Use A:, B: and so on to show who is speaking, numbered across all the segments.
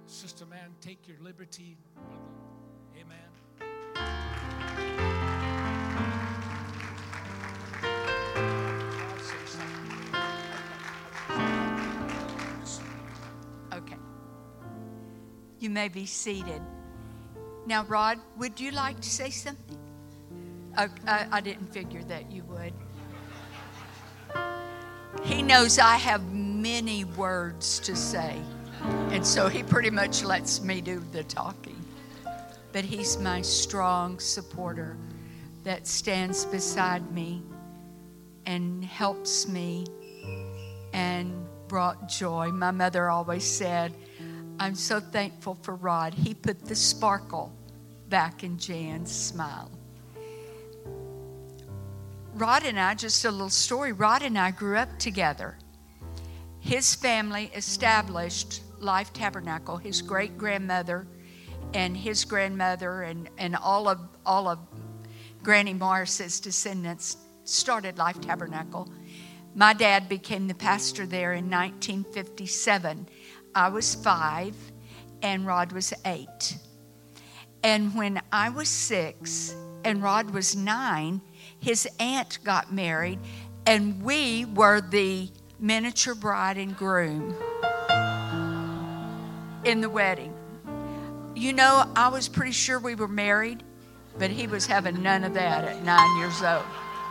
A: Sister Man, take your liberty, brother. Amen. I'll say something.
B: Okay. You may be seated. Now, Rod, would you like to say something? I didn't figure that you would. He knows I have many words to say, and so he pretty much lets me do the talking. But he's my strong supporter that stands beside me and helps me and brought joy. My mother always said, I'm so thankful for Rod. He put the sparkle back in Jan's smile. Rod and I, just a little story, Rod and I grew up together. His family established Life Tabernacle. His great-grandmother and his grandmother and all of Granny Morris's descendants started Life Tabernacle. My dad became the pastor there in 1957. I was 5 and Rod was 8. And when I was 6 and Rod was 9, his aunt got married, and we were the miniature bride and groom in the wedding. You know, I was pretty sure we were married, but he was having none of that at 9 years old.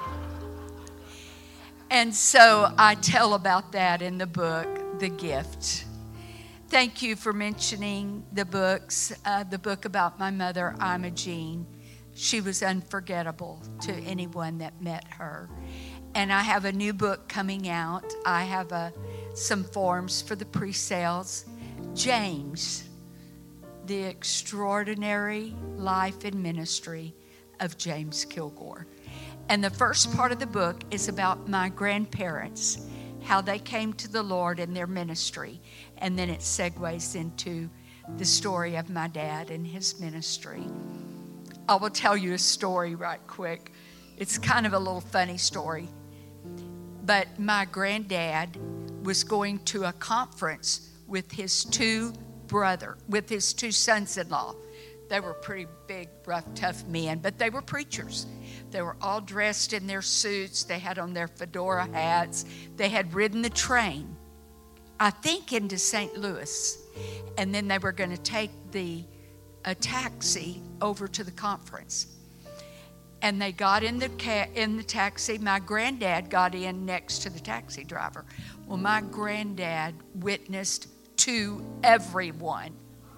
B: And so I tell about that in the book, The Gift. Thank you for mentioning the books. The book about my mother, Imogene. She was unforgettable to anyone that met her. And I have a new book coming out. I have some forms for the pre-sales. James, The Extraordinary Life and Ministry of James Kilgore. And the first part of the book is about my grandparents, how they came to the Lord in their ministry. And then it segues into the story of my dad and his ministry. I will tell you a story right quick. It's kind of a little funny story. But my granddad was going to a conference with his two sons-in-law. They were pretty big, rough, tough men, but they were preachers. They were all dressed in their suits. They had on their fedora hats. They had ridden the train, I think, into St. Louis. And then they were going to take a taxi over to the conference. And they got in the taxi. My granddad got in next to the taxi driver. Well, my granddad witnessed to everyone.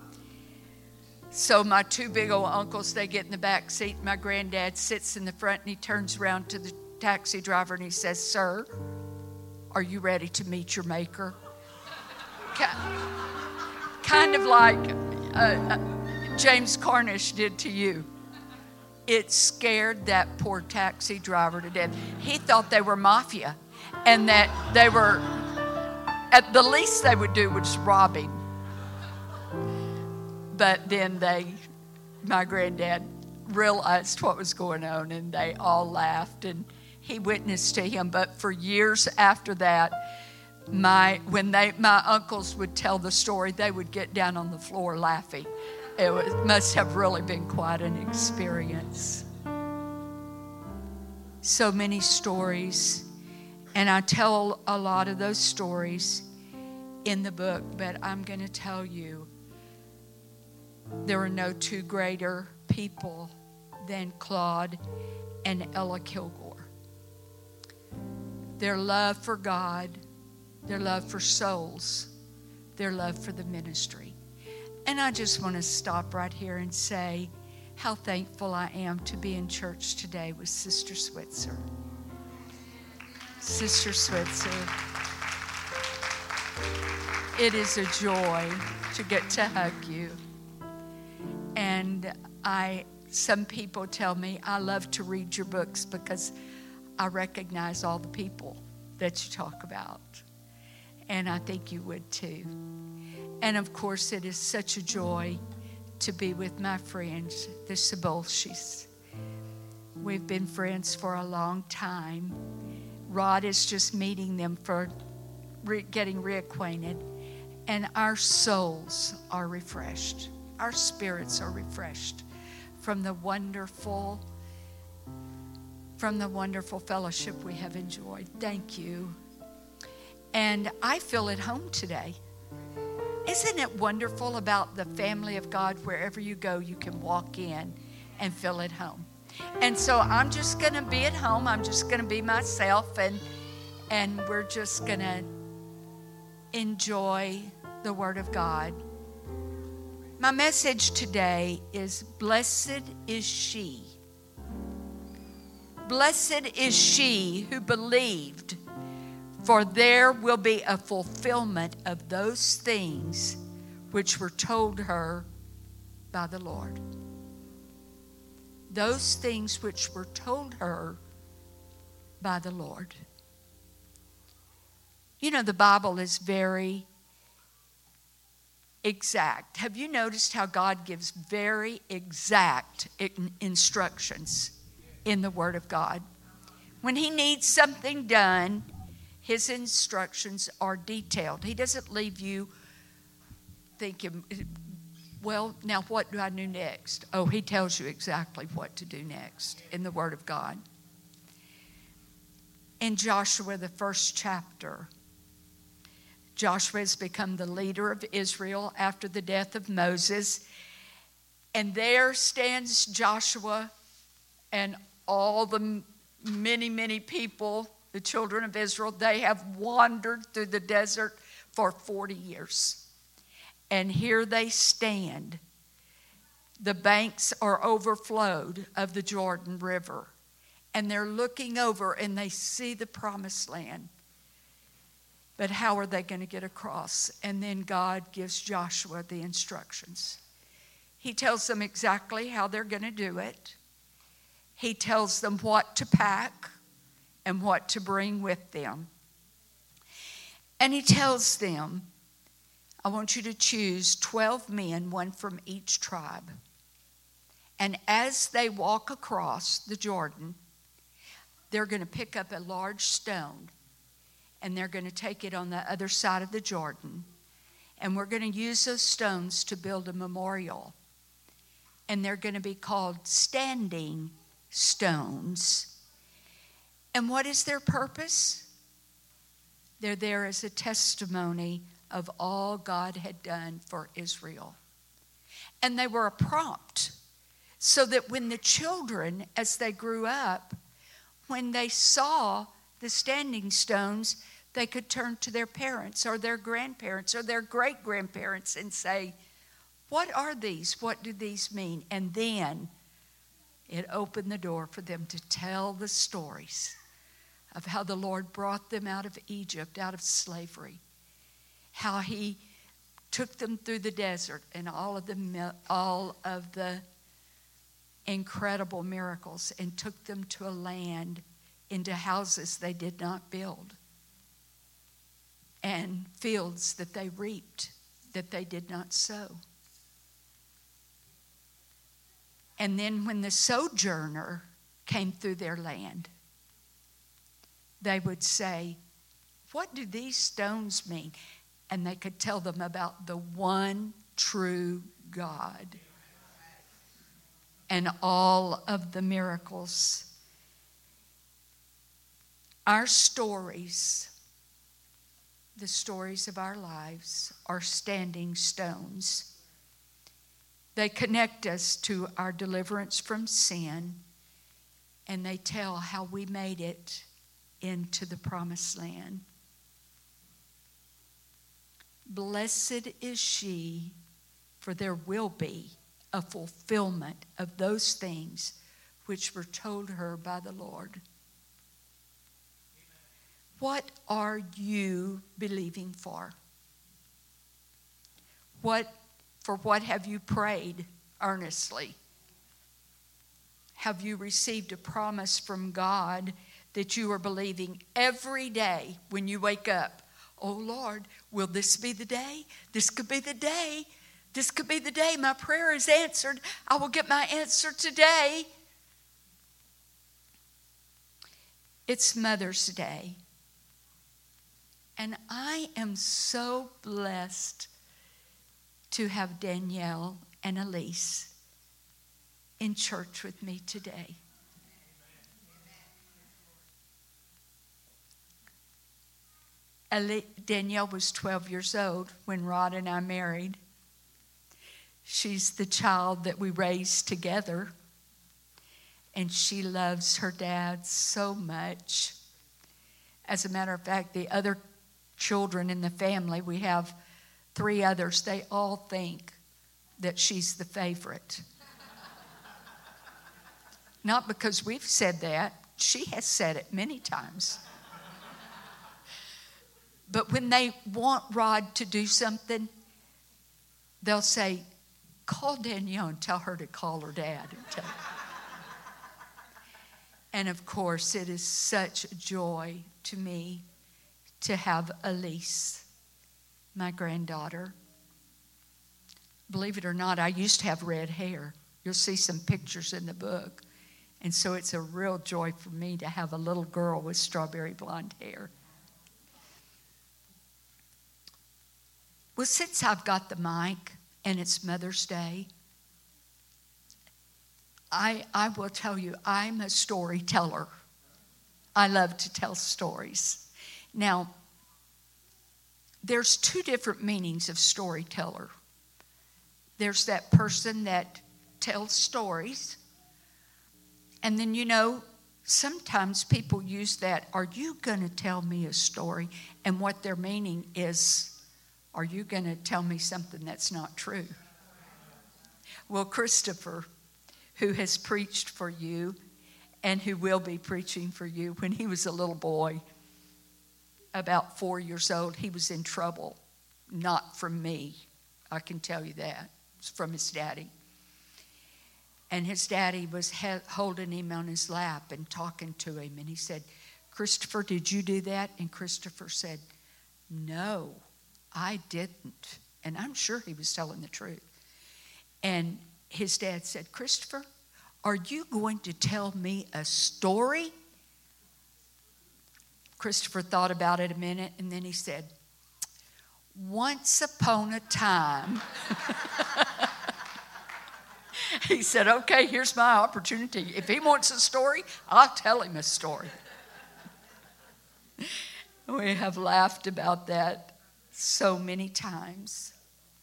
B: So my two big old uncles, they get in the back seat. My granddad sits in the front, and he turns around to the taxi driver and he says, "Sir, are you ready to meet your maker?" Kind of like James Cornish did to you. It scared that poor taxi driver to death. He thought they were mafia, and that they were, at the least they would do was rob him. But then my granddad realized what was going on, and they all laughed, and he witnessed to him. But for years after that, my uncles would tell the story, they would get down on the floor laughing. Must have really been quite an experience. So many stories, and I tell a lot of those stories in the book, but I'm going to tell you, there are no two greater people than Claude and Ella Kilgore. Their love for God, their love for souls, their love for the ministry. And I just want to stop right here and say how thankful I am to be in church today with Sister Switzer. Sister Switzer, it is a joy to get to hug you. And some people tell me I love to read your books because I recognize all the people that you talk about. And I think you would too. And of course, it is such a joy to be with my friends, the Sabolshis. We've been friends for a long time. Rod is just meeting them for getting reacquainted. and our souls are refreshed. Our spirits are refreshed from the wonderful fellowship we have enjoyed. Thank you. And I feel at home today. Isn't it wonderful about the family of God? Wherever you go, you can walk in and feel at home. And so I'm just going to be at home. I'm just going to be myself, and we're just going to enjoy the Word of God. My message today is, blessed is she. Blessed is she who believed, for there will be a fulfillment of those things which were told her by the Lord. Those things which were told her by the Lord. You know, the Bible is very exact. Have you noticed how God gives very exact instructions in the Word of God? When He needs something done, His instructions are detailed. He doesn't leave you thinking, well, now what do I do next? Oh, He tells you exactly what to do next in the Word of God. In Joshua, the first chapter, Joshua has become the leader of Israel after the death of Moses. And there stands Joshua and all the many, many people, the children of Israel. They have wandered through the desert for 40 years. And here they stand. The banks are overflowed of the Jordan River. And they're looking over and they see the promised land. But how are they going to get across? And then God gives Joshua the instructions. He tells them exactly how they're going to do it. He tells them what to pack and what to bring with them. And He tells them, I want you to choose 12 men, one from each tribe. And as they walk across the Jordan, they're going to pick up a large stone. And they're going to take it on the other side of the Jordan. And we're going to use those stones to build a memorial. And they're going to be called standing stones. And what is their purpose? They're there as a testimony of all God had done for Israel. And they were a prompt, so that when the children, as they grew up, when they saw the standing stones, they could turn to their parents or their grandparents or their great-grandparents and say, what are these? What do these mean? And then it opened the door for them to tell the stories of how the Lord brought them out of Egypt, out of slavery, how He took them through the desert and all of the incredible miracles, and took them to a land, into houses they did not build, and fields that they reaped that they did not sow. And then when the sojourner came through their land, they would say, what do these stones mean? And they could tell them about the one true God and all of the miracles. Our stories, the stories of our lives, are standing stones. They connect us to our deliverance from sin, and they tell how we made it into the promised land. Blessed is she, for there will be a fulfillment of those things which were told her by the Lord. What are you believing for? For what have you prayed earnestly? Have you received a promise from God that you are believing every day when you wake up? Oh Lord, will this be the day? This could be the day. This could be the day my prayer is answered. I will get my answer today. It's Mother's Day. And I am so blessed to have Danielle and Elise in church with me today. Danielle was 12 years old when Rod and I married. She's the child that we raised together, and she loves her dad so much. As a matter of fact, the other children in the family, we have 3 others, they all think that she's the favorite. Not because we've said that. She has said it many times. But when they want Rod to do something, they'll say, call Danielle and tell her to call her dad. And of course, it is such a joy to me to have Elise, my granddaughter. Believe it or not, I used to have red hair. You'll see some pictures in the book. And so it's a real joy for me to have a little girl with strawberry blonde hair. Well, since I've got the mic and it's Mother's Day, I will tell you, I'm a storyteller. I love to tell stories. Now, there's 2 different meanings of storyteller. There's that person that tells stories. And then, sometimes people use that, are you going to tell me a story? And what they're meaning is, are you going to tell me something that's not true? Well, Christopher, who has preached for you and who will be preaching for you, when he was a little boy, about 4 years old, he was in trouble. Not from me, I can tell you that. It was from his daddy. And his daddy was holding him on his lap and talking to him. And he said, Christopher, did you do that? And Christopher said, no, I didn't. And I'm sure he was telling the truth. And his dad said, Christopher, are you going to tell me a story? Christopher thought about it a minute, and then he said, once upon a time. He said, okay, here's my opportunity. If he wants a story, I'll tell him a story. We have laughed about that so many times.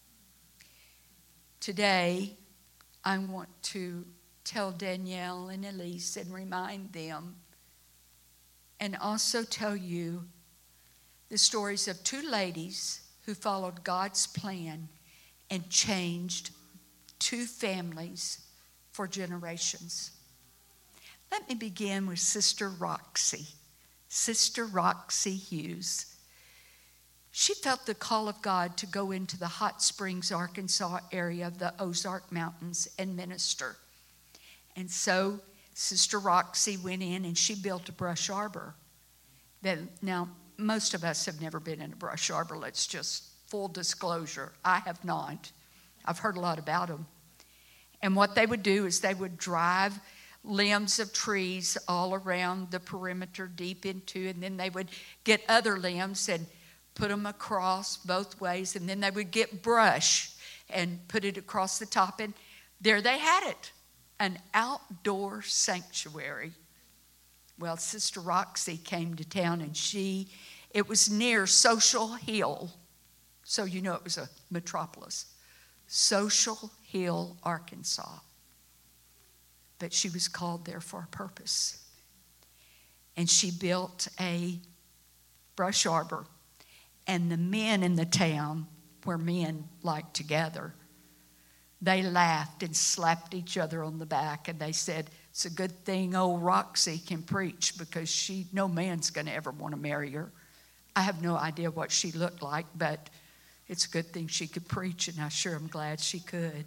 B: Today, I want to tell Danielle and Elise and remind them, and also tell you the stories of 2 ladies who followed God's plan and changed 2 families for generations. Let me begin with Sister Roxy. Sister Roxy Hughes. She felt the call of God to go into the Hot Springs, Arkansas area of the Ozark Mountains and minister. And so Sister Roxy went in and she built a brush arbor. Now, most of us have never been in a brush arbor. Let's just, full disclosure, I have not. I've heard a lot about them. And what they would do is they would drive limbs of trees all around the perimeter deep into, and then they would get other limbs and put them across both ways, and then they would get brush and put it across the top, and there they had it, an outdoor sanctuary. Well, Sister Roxy came to town, and it was near Social Hill, so you know it was a metropolis. Social Hill, Arkansas. But she was called there for a purpose. And she built a brush arbor. And the men in the town, where men like to gather, they laughed and slapped each other on the back. And they said, it's a good thing old Roxy can preach, because no man's going to ever want to marry her. I have no idea what she looked like, but it's a good thing she could preach, and I sure am glad she could.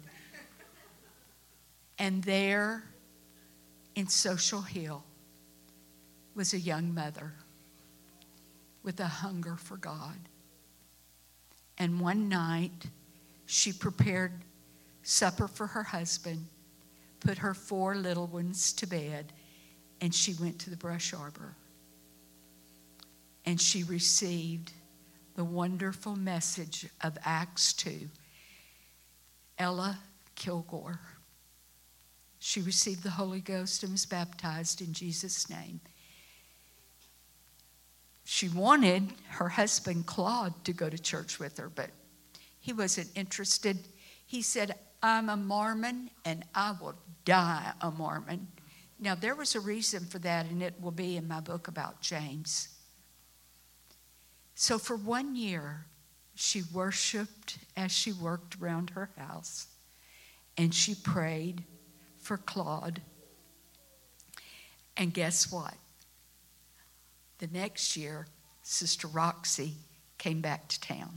B: And there in Social Hill was a young mother with a hunger for God. And one night, she prepared supper for her husband, put her 4 little ones to bed, and she went to the brush arbor. And she received the wonderful message of Acts 2. Ella Kilgore. She received the Holy Ghost and was baptized in Jesus' name. She wanted her husband, Claude, to go to church with her, but he wasn't interested. He said, I'm a Mormon and I will die a Mormon. Now, there was a reason for that, and it will be in my book about James. So for 1 year, she worshiped as she worked around her house, and she prayed for Claude. And guess what? The next year, Sister Roxy came back to town.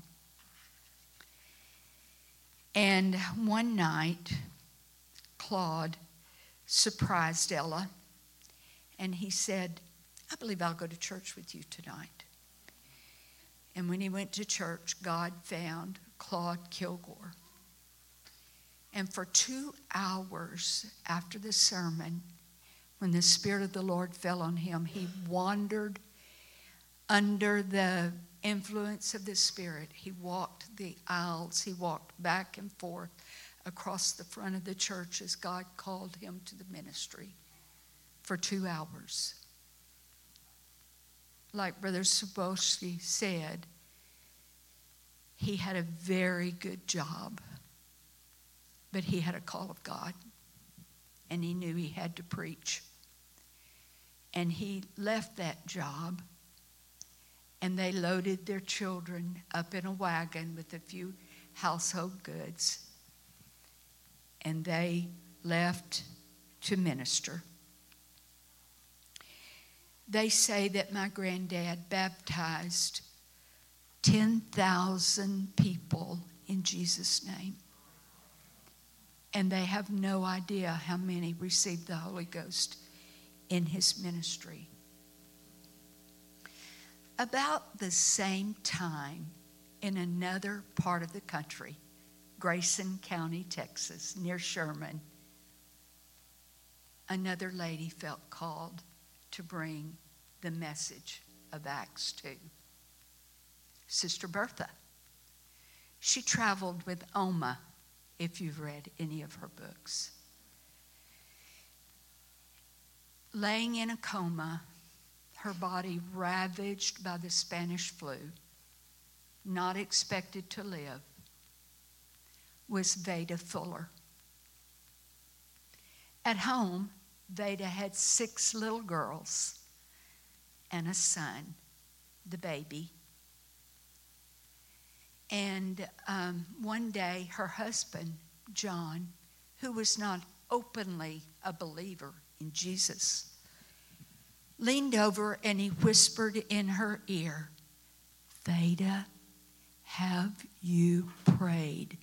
B: And one night, Claude surprised Ella, and he said, I believe I'll go to church with you tonight. And when he went to church, God found Claude Kilgore. And for 2 hours after the sermon, when the Spirit of the Lord fell on him, he wandered under the influence of the Spirit. He walked the aisles. He walked back and forth across the front of the church as God called him to the ministry for 2 hours. Like Brother Soboski said, he had a very good job, but he had a call of God, and he knew he had to preach. And he left that job, and they loaded their children up in a wagon with a few household goods, and they left to minister. They say that my granddad baptized 10,000 people in Jesus' name. And they have no idea how many received the Holy Ghost in his ministry. About the same time, in another part of the country, Grayson County, Texas, near Sherman, another lady felt called to bring the message of Acts 2. Sister Bertha. She traveled with Oma, if you've read any of her books. Laying in a coma, her body ravaged by the Spanish flu, not expected to live, was Veda Fuller. At home, Veda had 6 little girls and a son, the baby. And one day, her husband, John, who was not openly a believer in Jesus, leaned over and he whispered in her ear, Veda, have you prayed?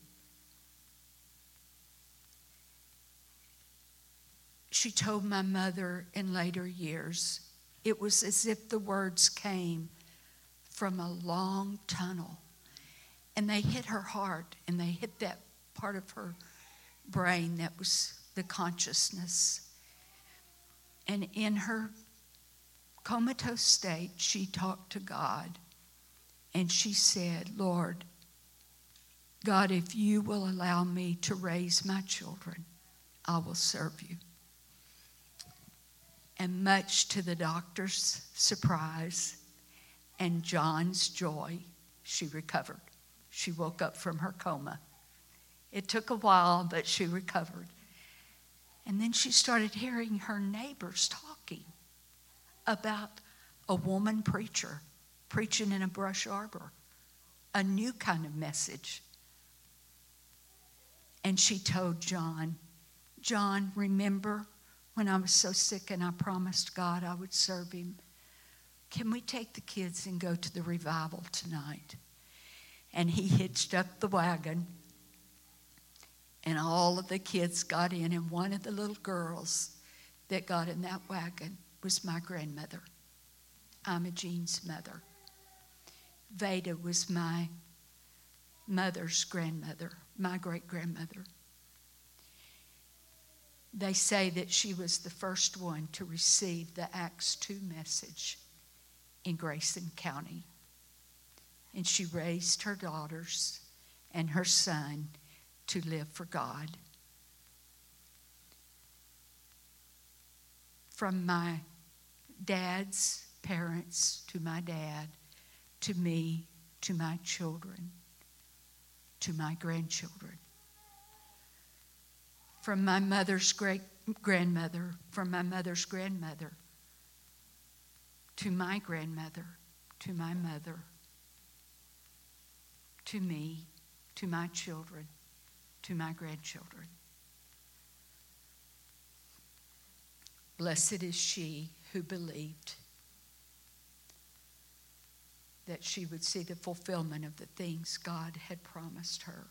B: She told my mother in later years, it was as if the words came from a long tunnel. And they hit her heart, and they hit that part of her brain that was the consciousness. And in her comatose state, she talked to God, and she said, Lord, God, if you will allow me to raise my children, I will serve you. And much to the doctor's surprise and John's joy, she recovered. She woke up from her coma. It took a while, but she recovered. And then she started hearing her neighbors talking about a woman preacher preaching in a brush arbor, a new kind of message. And she told John, John, remember when I was so sick and I promised God I would serve him? Can we take the kids and go to the revival tonight? And he hitched up the wagon, and all of the kids got in, and one of the little girls that got in that wagon was my grandmother, Imogene's mother. Veda was my mother's grandmother, my great-grandmother. They say that she was the first one to receive the Acts 2 message in Grayson County. and she raised her daughters and her son to live for God. From my dad's parents to my dad, to me, to my children, to my grandchildren. From my mother's great-grandmother, from my mother's grandmother, to my grandmother, to my mother, to me, to my children, to my grandchildren. Blessed is she who believed that she would see the fulfillment of the things God had promised her.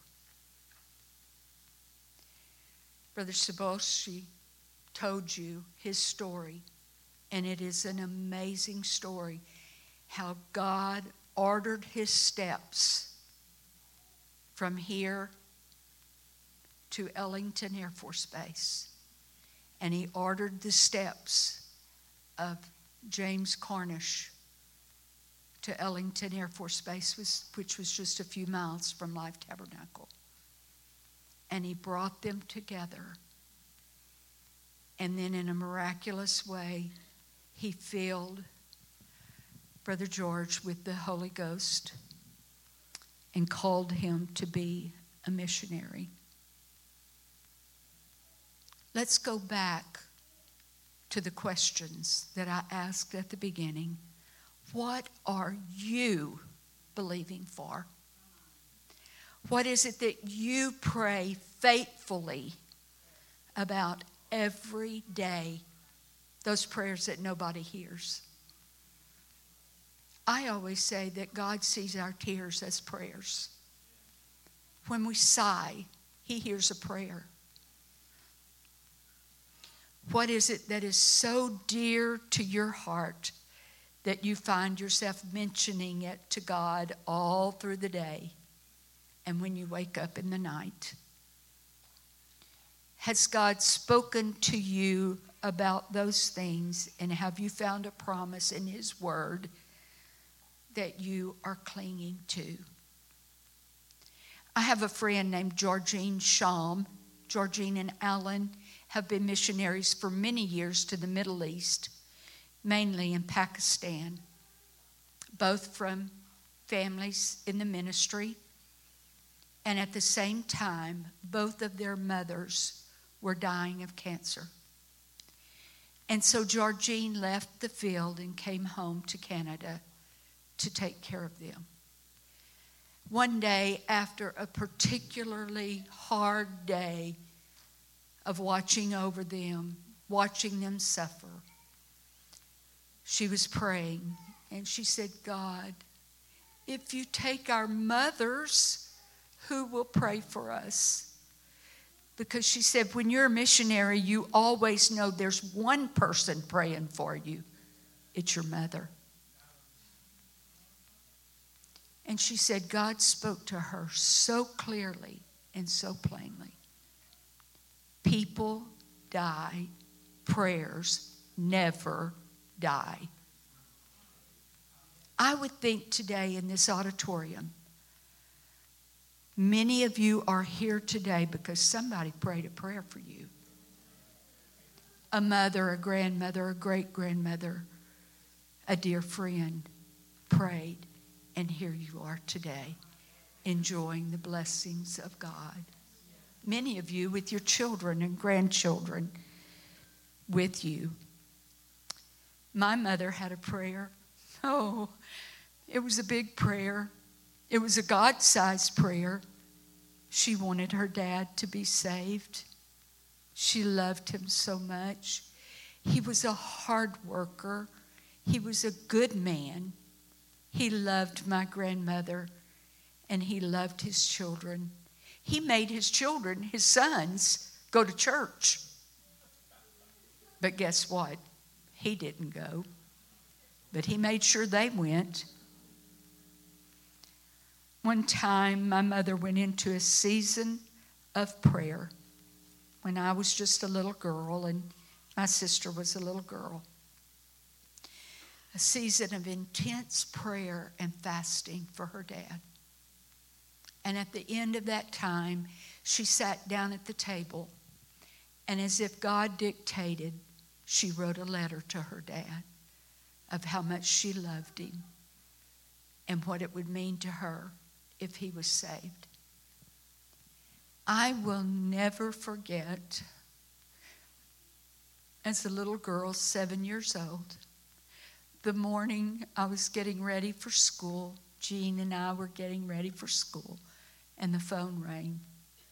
B: Brother Saboshi told you his story, and it is an amazing story how God ordered his steps from here to Ellington Air Force Base. And he ordered the steps of James Cornish to Ellington Air Force Base, which was just a few miles from Life Tabernacle. And he brought them together. And then in a miraculous way, he filled Brother George with the Holy Ghost and called him to be a missionary. Let's go back to the questions that I asked at the beginning. What are you believing for? What is it that you pray faithfully about every day? Those prayers that nobody hears. I always say that God sees our tears as prayers. When we sigh, he hears a prayer. What is it that is so dear to your heart that you find yourself mentioning it to God all through the day and when you wake up in the night? Has God spoken to you about those things, and have you found a promise in his word that you are clinging to? I have a friend named Georgine Sham. Georgine and Alan have been missionaries for many years to the Middle East, mainly in Pakistan, both from families in the ministry. And at the same time, both of their mothers were dying of cancer. And so Georgine left the field and came home to Canada to take care of them. One day, after a particularly hard day of watching over them, watching them suffer, she was praying, and she said, God, if you take our mothers, who will pray for us? Because she said, when you're a missionary, you always know there's one person praying for you. It's your mother. And she said, God spoke to her so clearly and so plainly. People die, prayers never die. I would think today in this auditorium, many of you are here today because somebody prayed a prayer for you. A mother, a grandmother, a great-grandmother, a dear friend prayed, and here you are today, enjoying the blessings of God. Many of you with your children and grandchildren with you. My mother had a prayer. Oh, it was a big prayer. It was a God-sized prayer. She wanted her dad to be saved. She loved him so much. He was a hard worker. He was a good man. He loved my grandmother, and he loved his children. He made his children, his sons, go to church. But guess what? He didn't go. But he made sure they went. One time, my mother went into a season of prayer when I was just a little girl and my sister was a little girl. a season of intense prayer and fasting for her dad. And at the end of that time, she sat down at the table, and as if God dictated, she wrote a letter to her dad of how much she loved him and what it would mean to her if he was saved. I will never forget, as a little girl, 7 years old, the morning I was getting ready for school. Jean and I were getting ready for school, and the phone rang.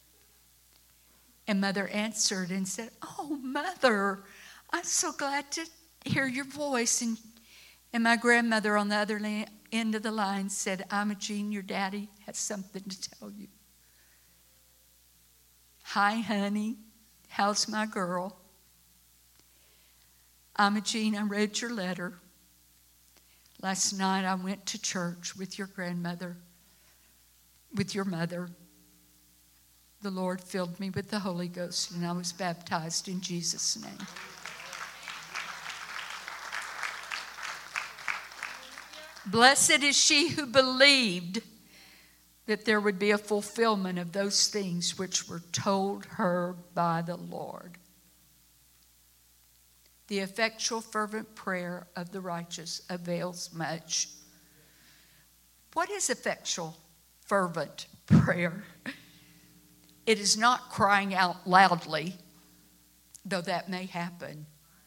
B: And Mother answered and said, "Oh, Mother, I'm so glad to hear your voice." And my grandmother on the other end of the line said, "Imogene, your daddy has something to tell you." "Hi, honey. How's my girl?" "Imogene, I read your letter. Last night I went to church with your grandmother, with your mother. The Lord filled me with the Holy Ghost, and I was baptized in Jesus' name." Blessed is she who believed that there would be a fulfillment of those things which were told her by the Lord. The effectual, fervent prayer of the righteous avails much. What is effectual, fervent prayer? It is not crying out loudly, though that may happen.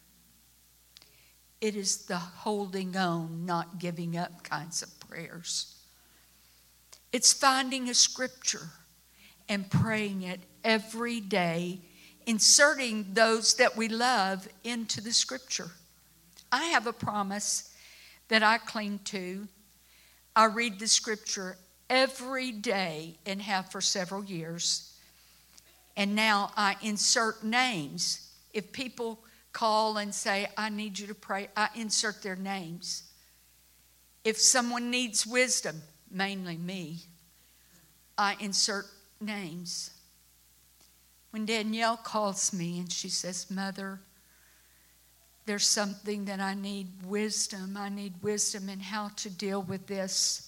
B: It is the holding on, not giving up kinds of prayers. It's finding a scripture and praying it every day, inserting those that we love into the scripture. I have a promise that I cling to. I read the scripture every day and have for several years. And now I insert names. If people call and say, "I need you to pray," I insert their names. If someone needs wisdom, mainly me, I insert names. When Danielle calls me and she says, "Mother, there's something that I need wisdom. I need wisdom in how to deal with this."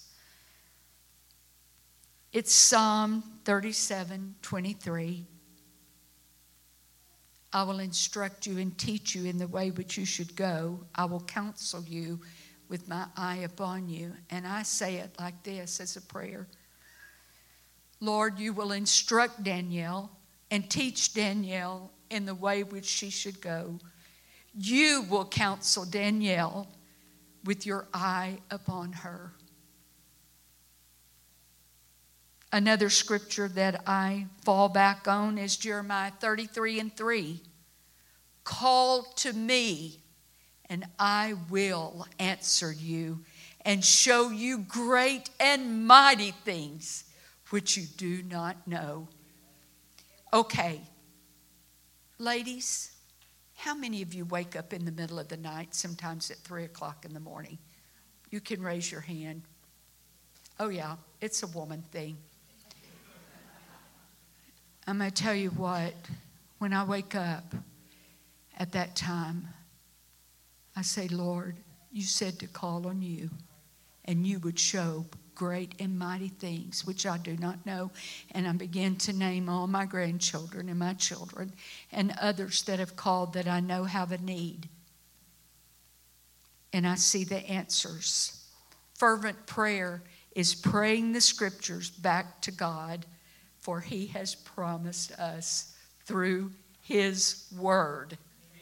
B: It's Psalm 37:23. "I will instruct you and teach you in the way which you should go. I will counsel you with my eye upon you." And I say it like this as a prayer. Lord, you will instruct Danielle and teach Danielle in the way which she should go. You will counsel Danielle with your eye upon her. Another scripture that I fall back on is Jeremiah 33:3. "Call to me, and I will answer you and show you great and mighty things which you do not know." Okay, ladies, how many of you wake up in the middle of the night, sometimes at 3 o'clock in the morning? You can raise your hand. Oh yeah, it's a woman thing. I'm going to tell you what, when I wake up at that time, I say, "Lord, you said to call on you, and you would show great and mighty things which I do not know." And I begin to name all my grandchildren and my children and others that have called that I know have a need. And I see the answers. Fervent prayer is praying the scriptures back to God, for He has promised us through His word.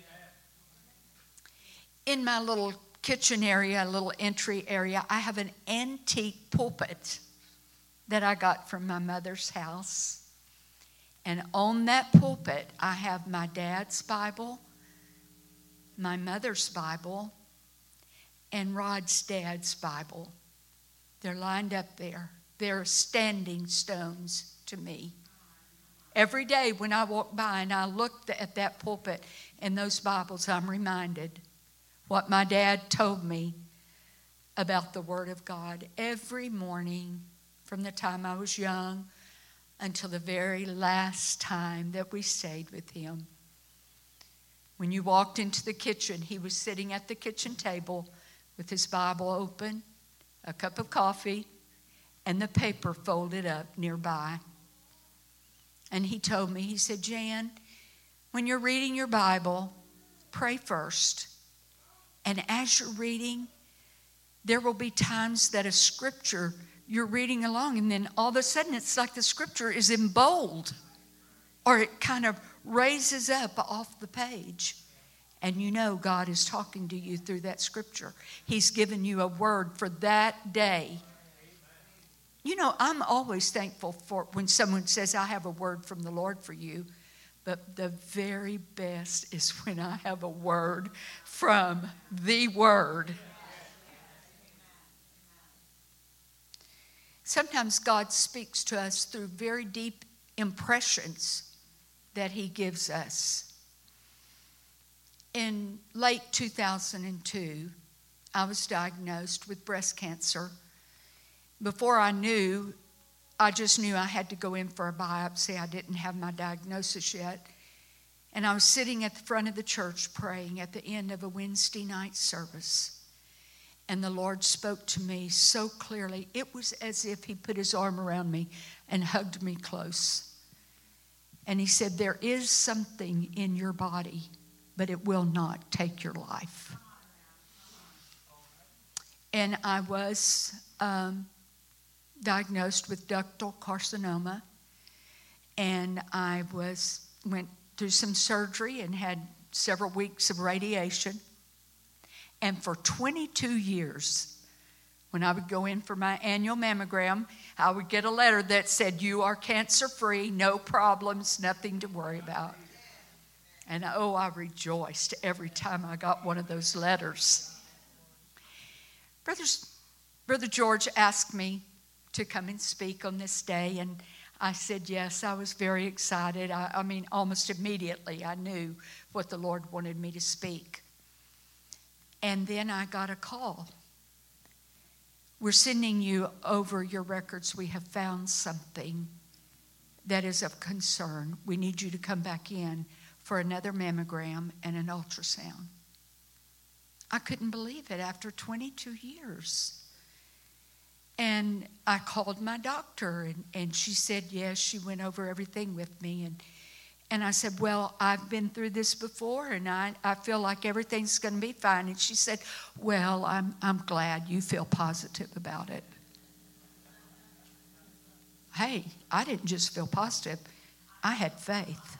B: In my little kitchen area, a little entry area, I have an antique pulpit that I got from my mother's house. And on that pulpit, I have my dad's Bible, my mother's Bible, and Rod's dad's Bible. They're lined up there. They're standing stones to me. Every day when I walk by and I look at that pulpit and those Bibles, I'm reminded what my dad told me about the Word of God every morning from the time I was young until the very last time that we stayed with him. When you walked into the kitchen, he was sitting at the kitchen table with his Bible open, a cup of coffee, and the paper folded up nearby. And he told me, he said, Jan, when you're reading your Bible, pray first. And as you're reading, there will be times that a scripture you're reading along, and then all of a sudden it's like the scripture is in bold, or it kind of raises up off the page. And you know God is talking to you through that scripture. He's given you a word for that day. You know, I'm always thankful for when someone says, I have a word from the Lord for you. But the very best is when I have a word from the Word. Sometimes God speaks to us through very deep impressions that He gives us. In late 2002, I was diagnosed with breast cancer. Before I knew, I just knew I had to go in for a biopsy. I didn't have my diagnosis yet. And I was sitting at the front of the church praying at the end of a Wednesday night service. And the Lord spoke to me so clearly. It was as if He put His arm around me and hugged me close. And He said, there is something in your body, but it will not take your life. And I was diagnosed with ductal carcinoma, and I went through some surgery and had several weeks of radiation. And for 22 years, when I would go in for my annual mammogram, I would get a letter that said, you are cancer-free, no problems, nothing to worry about. And I rejoiced every time I got one of those letters. Brother George asked me to come and speak on this day, and I said yes. I was very excited. I mean, almost immediately I knew what the Lord wanted me to speak. And then I got a call. We're sending you over your records. We have found something that is of concern. We need you to come back in for another mammogram and an ultrasound. I couldn't believe it after 22 years. And I called my doctor, and she said yes. She went over everything with me. And I said, well, I've been through this before, and I feel like everything's going to be fine. And she said, well, I'm glad you feel positive about it. Hey, I didn't just feel positive. I had faith.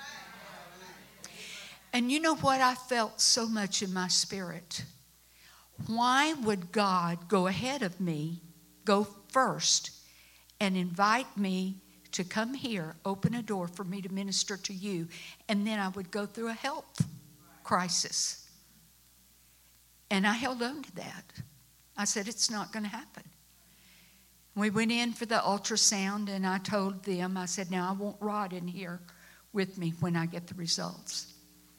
B: And you know what? I felt so much in my spirit. Why would God go ahead of me, go first, and invite me to come here, open a door for me to minister to you, and then I would go through a health crisis? And I held on to that. I said, it's not going to happen. We went in for the ultrasound, and I told them, I said, now I want Rod in here with me when I get the results.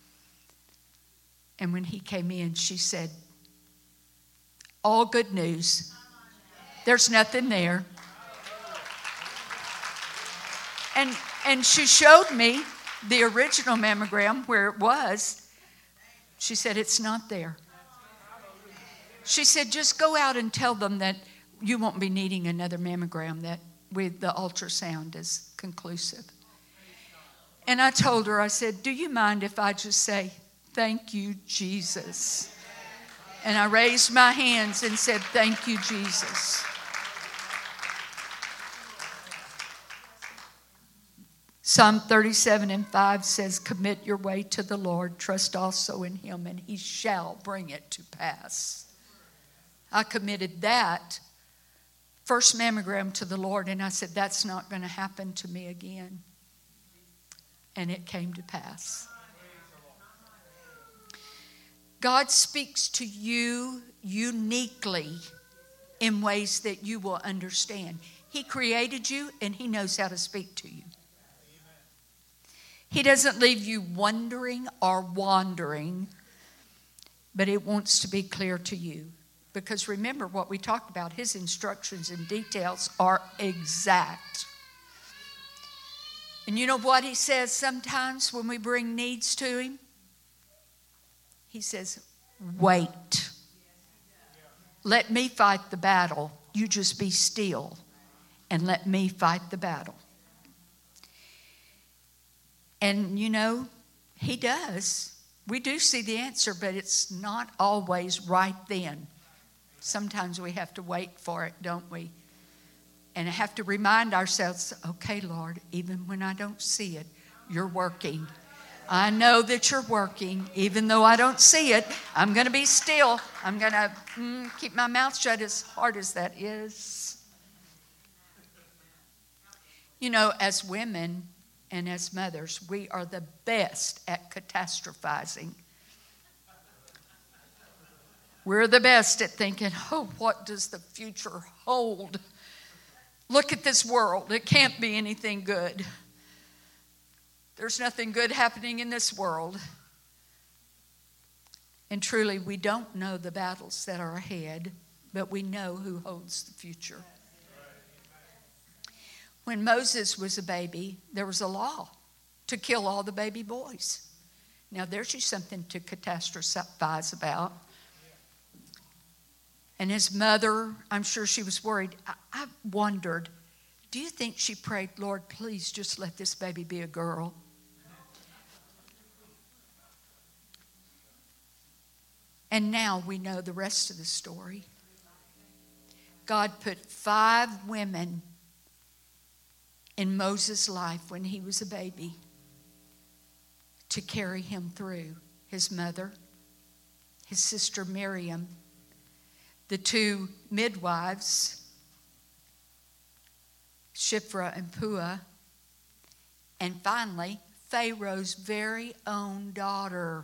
B: And when he came in, she said, all good news. There's nothing there. And she showed me the original mammogram where it was. She said, it's not there. She said, just go out and tell them that you won't be needing another mammogram, that with the ultrasound is conclusive. And I told her, I said, do you mind if I just say, thank you, Jesus? And I raised my hands and said, thank you, Jesus. Psalm 37:5 says, commit your way to the Lord, trust also in Him, and He shall bring it to pass. I committed that first mammogram to the Lord, and I said, that's not going to happen to me again. And it came to pass. God speaks to you uniquely in ways that you will understand. He created you, and He knows how to speak to you. He doesn't leave you wondering or wandering, but it wants to be clear to you. Because remember what we talked about, His instructions and details are exact. And you know what He says sometimes when we bring needs to Him? He says, wait. Let me fight the battle. You just be still and let me fight the battle. And you know, he does. We do see the answer, but it's not always right then. Sometimes we have to wait for it, don't we? And have to remind ourselves, okay, Lord, even when I don't see it, you're working. I know that you're working. Even though I don't see it, I'm going to be still. I'm going to keep my mouth shut, as hard as that is. You know, as women and as mothers, we are the best at catastrophizing. We're the best at thinking, oh, what does the future hold? Look at this world. It can't be anything good. There's nothing good happening in this world. And truly, we don't know the battles that are ahead, but we know who holds the future. When Moses was a baby, there was a law to kill all the baby boys. Now, there's just something to catastrophize about. And his mother, I'm sure she was worried. I wondered, do you think she prayed, Lord, please just let this baby be a girl? And now we know the rest of the story. God put 5 women in Moses' life when he was a baby to carry him through. His mother, his sister Miriam, the 2 midwives, Shiphrah and Puah, and finally, Pharaoh's very own daughter.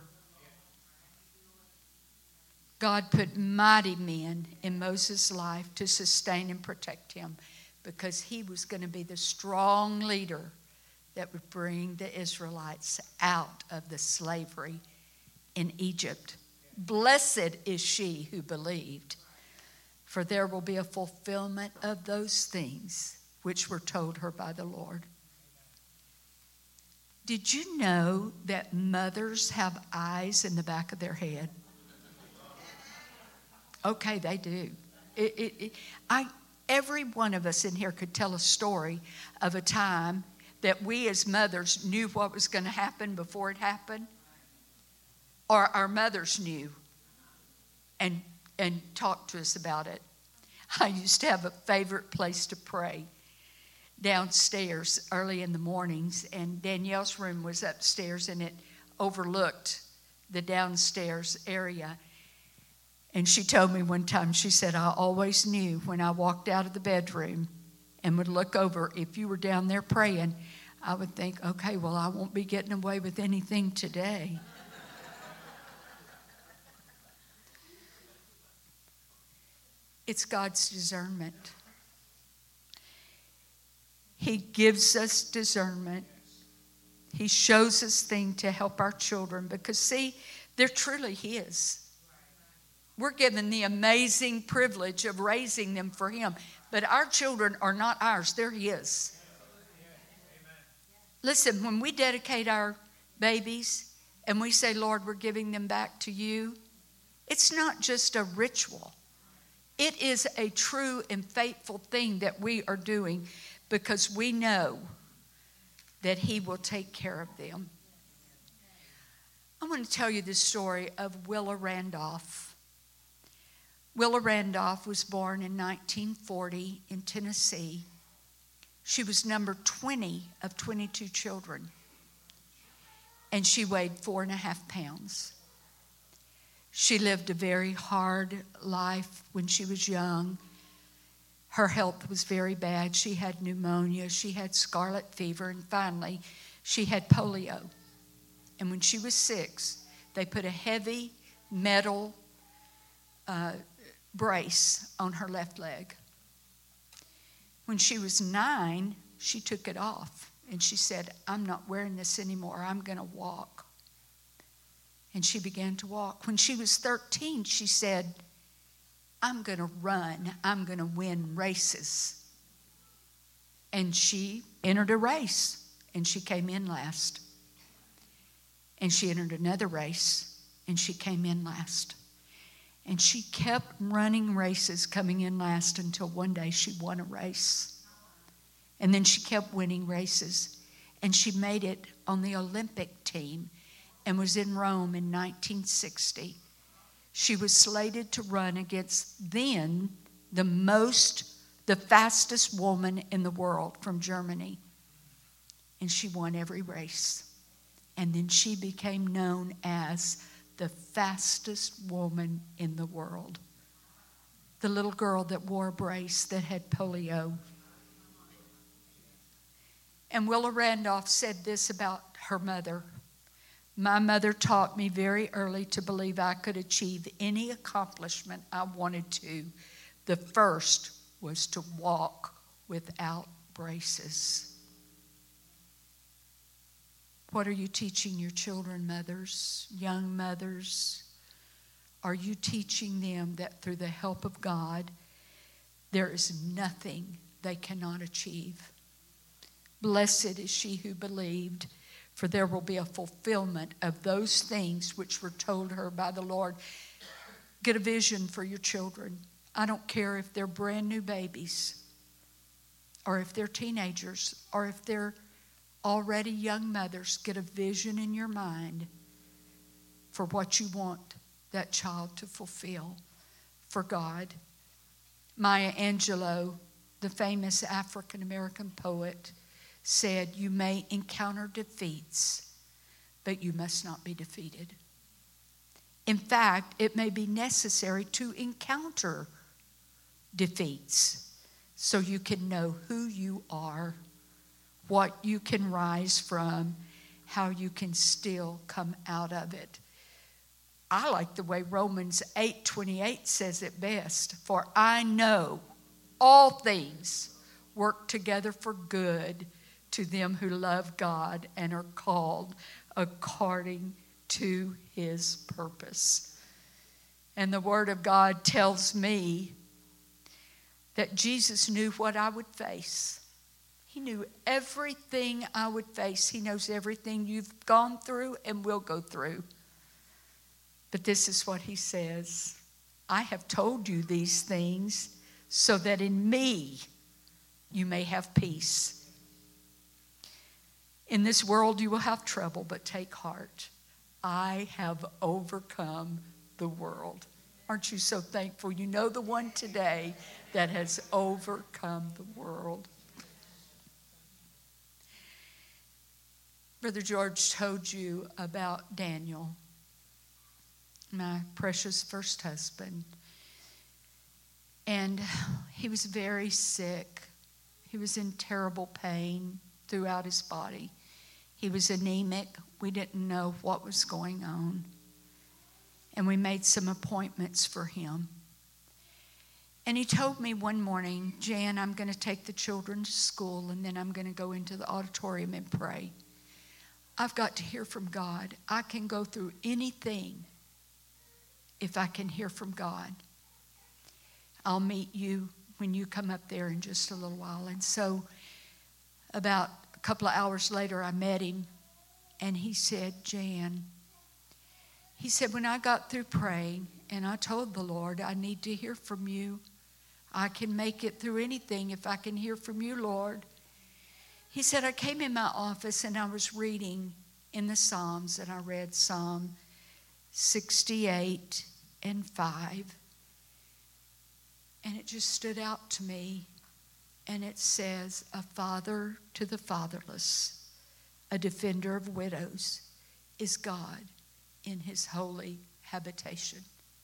B: God put mighty men in Moses' life to sustain and protect him because he was going to be the strong leader that would bring the Israelites out of the slavery in Egypt. Blessed is she who believed, for there will be a fulfillment of those things which were told her by the Lord. Did you know that mothers have eyes in the back of their head? Okay, they do. Every one of us in here could tell a story of a time that we as mothers knew what was going to happen before it happened, or our mothers knew and talked to us about it. I used to have a favorite place to pray downstairs early in the mornings, and Danielle's room was upstairs and it overlooked the downstairs area. And she told me one time, she said, I always knew when I walked out of the bedroom and would look over, if you were down there praying, I would think, okay, well, I won't be getting away with anything today. It's God's discernment. He gives us discernment. He shows us things to help our children because, see, they're truly His. We're given the amazing privilege of raising them for Him. But our children are not ours. They're His. Listen, when we dedicate our babies and we say, Lord, we're giving them back to you, it's not just a ritual. It is a true and faithful thing that we are doing because we know that He will take care of them. I want to tell you the story of Willa Randolph. Willa Randolph was born in 1940 in Tennessee. She was number 20 of 22 children, and she weighed 4.5 pounds. She lived a very hard life when she was young. Her health was very bad. She had pneumonia, she had scarlet fever, and finally she had polio. And when she was 6, they put a heavy metal brace on her left leg. When she was 9, she took it off and she said, I'm not wearing this anymore. I'm going to walk. And she began to walk. When she was 13, she said, I'm going to run. I'm going to win races. And she entered a race and she came in last. And she entered another race and she came in last. And she kept running races, coming in last until one day she won a race. And then she kept winning races. And she made it on the Olympic team and was in Rome in 1960. She was slated to run against then the fastest woman in the world from Germany. And she won every race. And then she became known as the fastest woman in the world. The little girl that wore a brace that had polio. And Willa Randolph said this about her mother. My mother taught me very early to believe I could achieve any accomplishment I wanted to. The first was to walk without braces. What are you teaching your children, mothers, young mothers? Are you teaching them that through the help of God, there is nothing they cannot achieve? Blessed is she who believed, for there will be a fulfillment of those things which were told her by the Lord. Get a vision for your children. I don't care if they're brand new babies, or if they're teenagers, or if they're already young mothers. Get a vision in your mind for what you want that child to fulfill for God. Maya Angelou, the famous African-American poet, said, you may encounter defeats, but you must not be defeated. In fact, it may be necessary to encounter defeats so you can know who you are, what you can rise from, how you can still come out of it. I like the way Romans 8:28 says it best. For I know all things work together for good to them who love God and are called according to his purpose. And the Word of God tells me that Jesus knew what I would face. He knew everything I would face. He knows everything you've gone through and will go through. But this is what he says. I have told you these things so that in me you may have peace. In this world you will have trouble, but take heart. I have overcome the world. Aren't you so thankful? You know the one today that has overcome the world. Brother George told you about Daniel, my precious first husband. And he was very sick. He was in terrible pain throughout his body. He was anemic. We didn't know what was going on. And we made some appointments for him. And he told me one morning, Jan, I'm going to take the children to school and then I'm going to go into the auditorium and pray. I've got to hear from God. I can go through anything if I can hear from God. I'll meet you when you come up there in just a little while. And so about a couple of hours later, I met him, and he said, Jan, he said, when I got through praying and I told the Lord, I need to hear from you. I can make it through anything if I can hear from you, Lord. He said, I came in my office and I was reading in the Psalms, and I read Psalm 68 and 5. And it just stood out to me. And it says, a father to the fatherless, a defender of widows, is God in his holy habitation.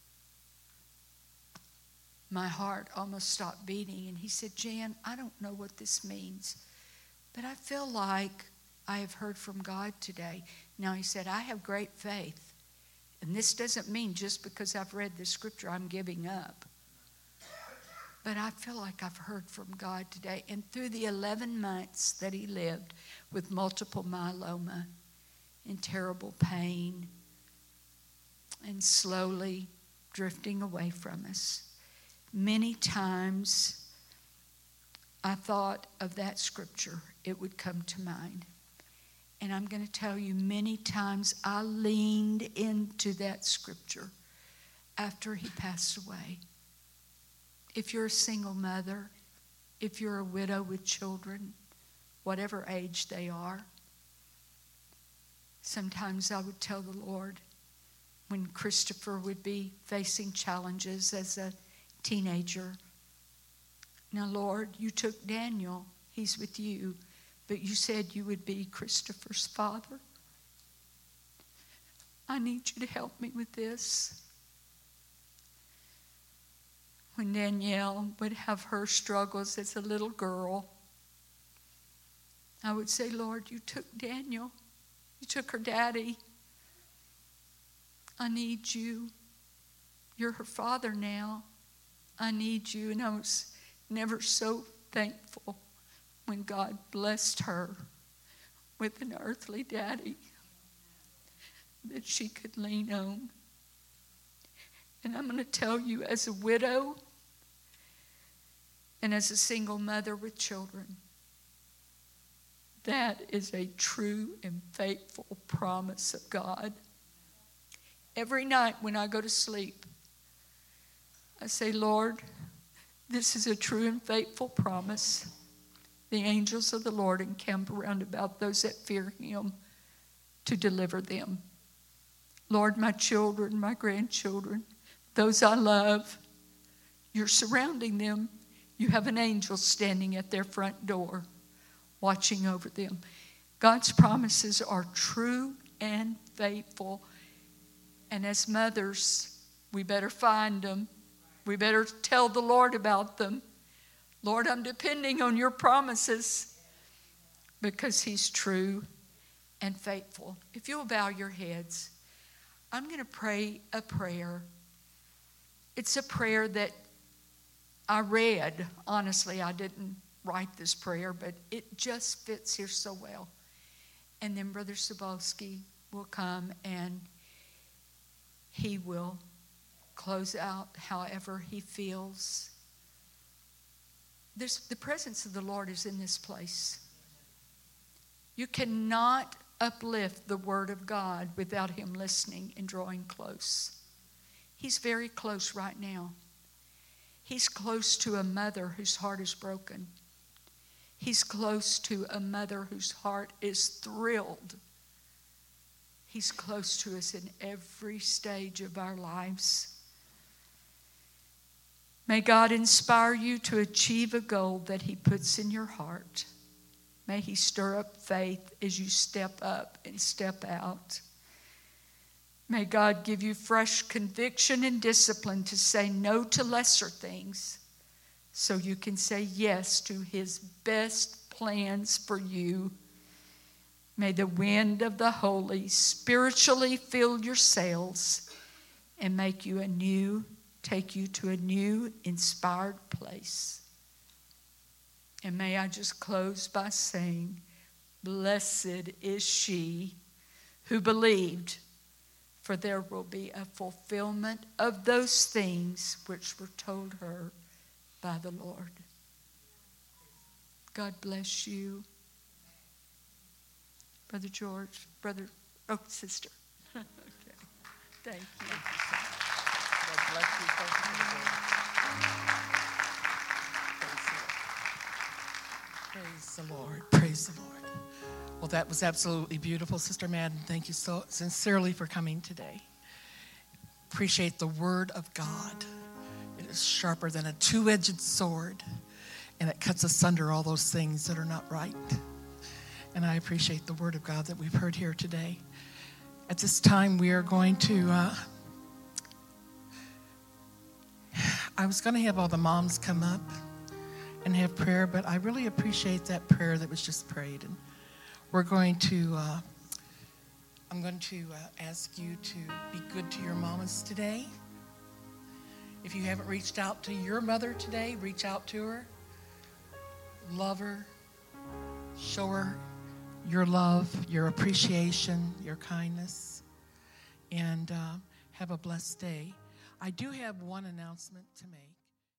B: My heart almost stopped beating. And he said, Jan, I don't know what this means, but I feel like I have heard from God today. Now, he said, I have great faith. And this doesn't mean just because I've read the scripture, I'm giving up. But I feel like I've heard from God today. And through the 11 months that he lived with multiple myeloma, in terrible pain, and slowly drifting away from us, many times I thought of that scripture. It would come to mind. And I'm going to tell you, many times I leaned into that scripture after he passed away. If you're a single mother, if you're a widow with children, whatever age they are, sometimes I would tell the Lord, when Christopher would be facing challenges as a teenager, now Lord, you took Daniel, he's with you, but you said you would be Christopher's father. I need you to help me with this. When Danielle would have her struggles as a little girl, I would say, Lord, you took Daniel. You took her daddy. I need you. You're her father now. I need you. And I was never so thankful when God blessed her with an earthly daddy that she could lean on. And I'm going to tell you, as a widow and as a single mother with children, that is a true and faithful promise of God. Every night when I go to sleep, I say, Lord, this is a true and faithful promise. The angels of the Lord encamp around about those that fear him to deliver them. Lord, my children, my grandchildren, those I love, you're surrounding them. You have an angel standing at their front door, watching over them. God's promises are true and faithful. And as mothers, we better find them. We better tell the Lord about them. Lord, I'm depending on your promises because he's true and faithful. If you'll bow your heads, I'm going to pray a prayer. It's a prayer that I read. Honestly, I didn't write this prayer, but it just fits here so well. And then Brother Sobolski will come and he will close out however he feels. The presence of the Lord is in this place. You cannot uplift the word of God without him listening and drawing close. He's very close right now. He's close to a mother whose heart is broken. He's close to a mother whose heart is thrilled. He's close to us in every stage of our lives. May God inspire you to achieve a goal that he puts in your heart. May he stir up faith as you step up and step out. May God give you fresh conviction and discipline to say no to lesser things so you can say yes to his best plans for you. May the wind of the Holy spiritually fill your sails and make you take you to a new, inspired place. And may I just close by saying, blessed is she who believed, for there will be a fulfillment of those things which were told her by the Lord. God bless you. Brother George, sister. Okay. Thank you.
C: God bless you. Thank you. Praise the Lord. Praise the Lord. Well, that was absolutely beautiful, Sister Madden. Thank you so sincerely for coming today. Appreciate the word of God. It is sharper than a two-edged sword, and it cuts asunder all those things that are not right. And I appreciate the word of God that we've heard here today. At this time, we are going to, I was going to have all the moms come up and have prayer, but I really appreciate that prayer that was just prayed. And we're going to, I'm going to ask you to be good to your mamas today. If you haven't reached out to your mother today, reach out to her. Love her. Show her your love, your appreciation, your kindness, and have a blessed day. I do have one announcement to make.